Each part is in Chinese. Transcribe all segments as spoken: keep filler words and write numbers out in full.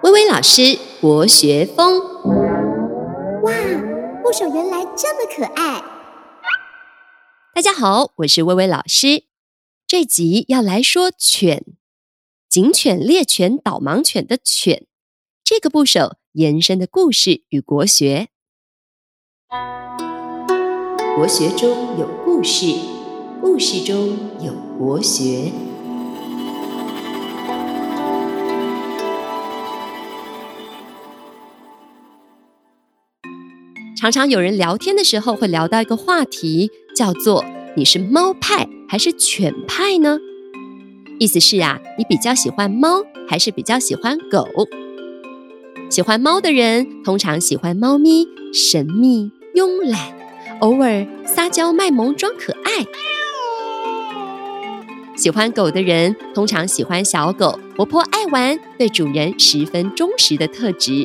薇薇老师国学风。 哇，部首原来这么可爱！ 大家好，我是薇薇老师。这集要来说犬，警犬、猎犬、导盲犬的犬，这个部首延伸的故事与国学。国学中有故事，故事中有国学。常常有人聊天的时候会聊到一个话题，叫做你是猫派还是犬派呢？意思是啊，你比较喜欢猫还是比较喜欢狗？喜欢猫的人通常喜欢猫咪神秘慵懒，偶尔撒娇卖萌装可爱。喜欢狗的人通常喜欢小狗活泼爱玩，对主人十分忠实的特质。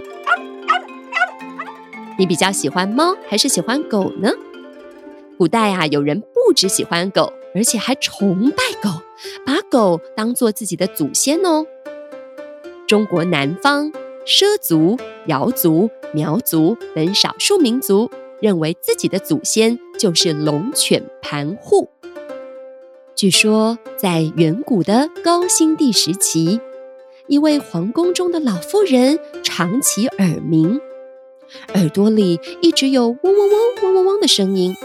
你比较喜欢猫还是喜欢狗呢？古代啊，有人不只喜欢狗，而且还崇拜狗，把狗当作自己的祖先哦。中国南方畲族、瑶族、苗族等少数民族认为自己的祖先就是龙犬盘户。据说在远古的高辛帝时期，一位皇宫中的老妇人长期耳鸣，耳朵里一直有嗡嗡嗡嗡嗡嗡的声音。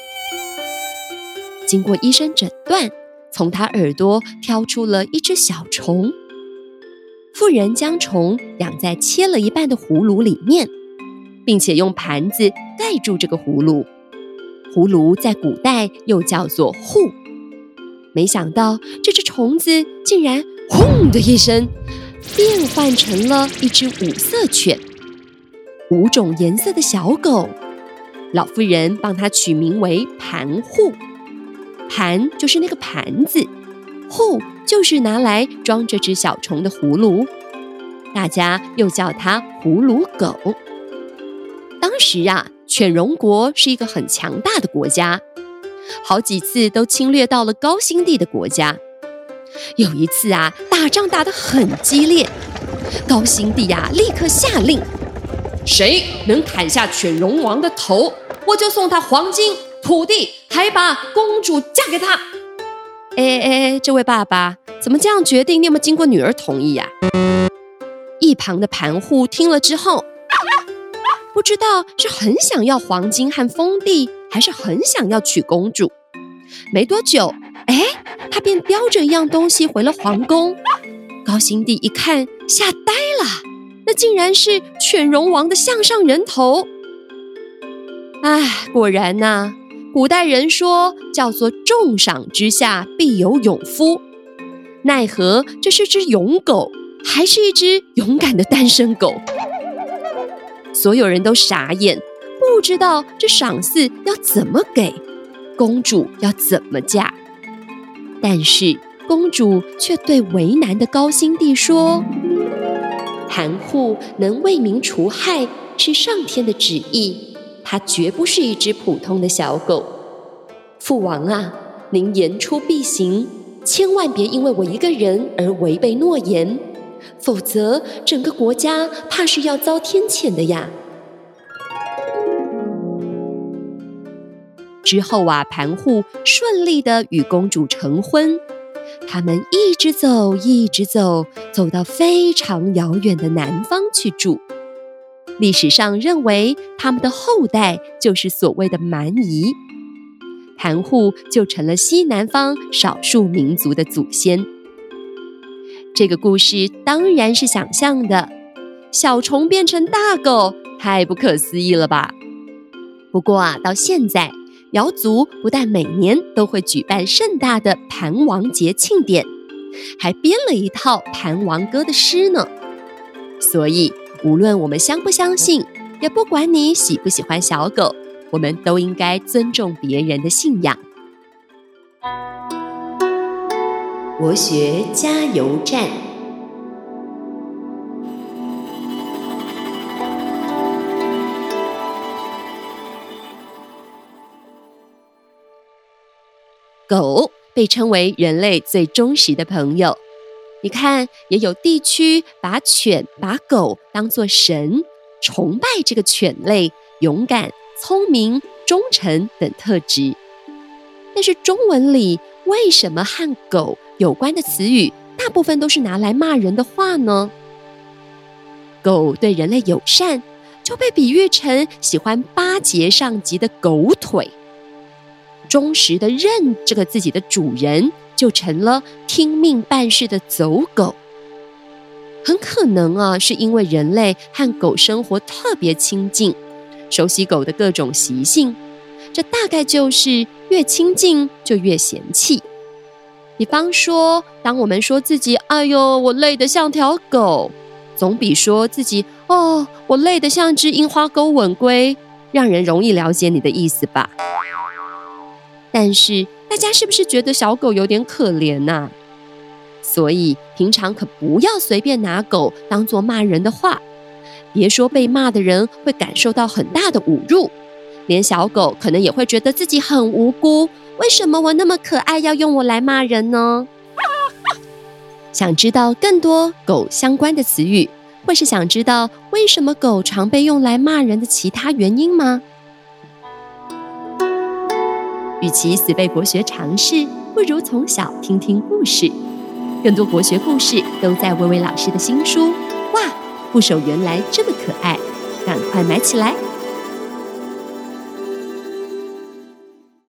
经过医生诊断，从她耳朵挑出了一只小虫。妇人将虫养在切了一半的葫芦里面，并且用盘子盖住这个葫芦。葫芦在古代又叫做户。没想到这只虫子竟然轰的一声变换成了一只五色犬，五种颜色的小狗。老妇人帮它取名为盘户。盘就是那个盘子，户就是拿来装这只小虫的葫芦，大家又叫它葫芦狗。当时啊，犬戎国是一个很强大的国家，好几次都侵略到了高辛帝的国家。有一次啊，打仗打得很激烈，高辛帝啊立刻下令，谁能砍下犬戎王的头，我就送他黄金、土地，还把公主嫁给他。哎哎，这位爸爸怎么这样决定？你有没有经过女儿同意啊？一旁的盘户听了之后，不知道是很想要黄金和封地，还是很想要娶公主。没多久，哎，他便叼着一样东西回了皇宫。高辛帝一看，吓呆了，那竟然是犬戎王的项上人头。哎，果然啊，古代人说叫做重赏之下必有勇夫，奈何这是只勇狗，还是一只勇敢的单身狗。所有人都傻眼，不知道这赏赐要怎么给，公主要怎么嫁。但是公主却对为难的高辛帝说，盘户能为民除害是上天的旨意，它绝不是一只普通的小狗。父王啊，您言出必行，千万别因为我一个人而违背诺言，否则整个国家怕是要遭天谴的呀。之后啊，盘户顺利地与公主成婚，他们一直走一直走，走到非常遥远的南方去住。历史上认为他们的后代就是所谓的蛮夷，盘户就成了西南方少数民族的祖先。这个故事当然是想象的，小虫变成大狗，太不可思议了吧？不过啊，到现在瑶族不但每年都会举办盛大的盘王节庆典，还编了一套盘王歌的诗呢。所以无论我们相不相信，也不管你喜不喜欢小狗，我们都应该尊重别人的信仰。国学加油站。狗被称为人类最忠实的朋友， 你看，也有地区把犬、把狗当作神，崇拜这个犬类勇敢、聪明、忠诚等特质。但是中文里为什么和狗有关的词语大部分都是拿来骂人的话呢？狗对人类友善，就被比喻成喜欢巴结上级的狗腿；忠实的认这个自己的主人，就成了听命办事的走狗。很可能啊，是因为人类和狗生活特别亲近，熟悉狗的各种习性，这大概就是越亲近就越嫌弃。比方说，当我们说自己哎呦我累得像条狗，总比说自己哦我累得像只樱花钩吻龟让人容易了解你的意思吧。但是大家是不是觉得小狗有点可怜啊？所以平常可不要随便拿狗当作骂人的话，别说被骂的人会感受到很大的侮辱，连小狗可能也会觉得自己很无辜，为什么我那么可爱要用我来骂人呢？想知道更多狗相关的词语，或是想知道为什么狗常被用来骂人的其他原因吗？与其死背国学常识，不如从小听听故事。更多国学故事都在薇薇老师的新书《哇，部首原来这么可爱》，赶快买起来！